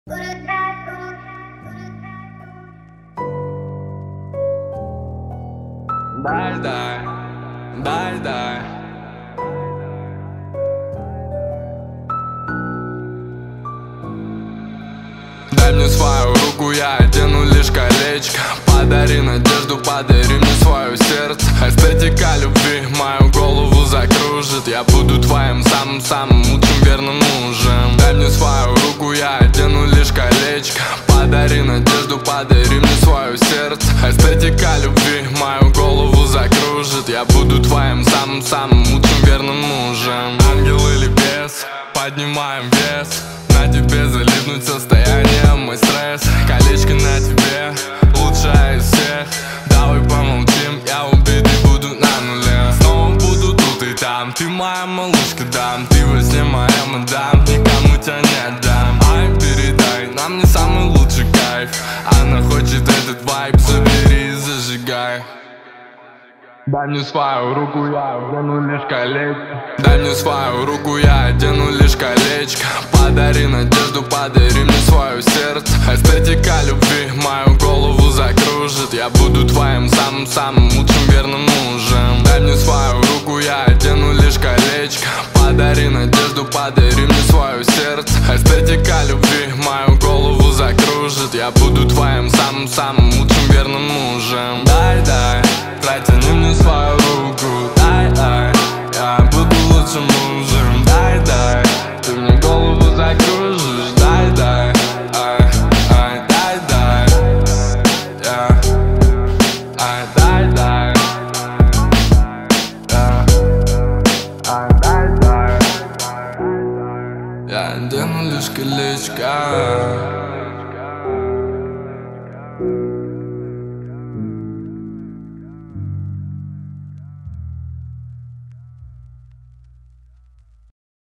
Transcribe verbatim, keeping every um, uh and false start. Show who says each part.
Speaker 1: Дай, дай, дай, дай. Дай мне свою руку, я одену лишь колечко. Подари надежду, подари мне свое сердце. Эстетика любви мою голову закружит. Я буду твоим самым-самым лучшим верным мужем. Дай мне свою руку, я одену лишь колечко. Подари надежду, подари мне свое сердце. Эстетика любви мою голову закружит. Я буду твоим самым-самым лучшим верным мужем. Ангел или бес, поднимаем вес. На тебе залипнуть состояние, мой стресс. Колечко на тебе, лучшая из всех. Давай помолчим, я убитый буду на нуле. Снова буду тут и там, ты моя малышка, дам. Ты во сне моя мадам, никому тебя не отдам. Ай, передай, нам не самый лучший кайф. Она хочет этот вайб, забери и зажигай. Дай мне свою руку, я одену лишь колечко. Дай мне свою руку, я одену лишь колечко. Подари надежду, подари мне свое сердце. Эстетика любви мою голову закружит. Я буду твоим самым-самым лучшим верным мужем. Дай мне свою руку, я одену лишь колечко. Подари надежду, подари мне свое сердце. Эстетика любви мою голову закружит. Я буду твоим самым-самым лучшим верным мужем. Дай, дай, протяни мне свою руку. Дай, дай, я буду лучшим мужем. Дай, дай, ты мне голову закружишь. Дай, дай, ай, ай, дай, дай, я, ай, дай, дай, я, ай, дай, дай. Я одену лишь колечко.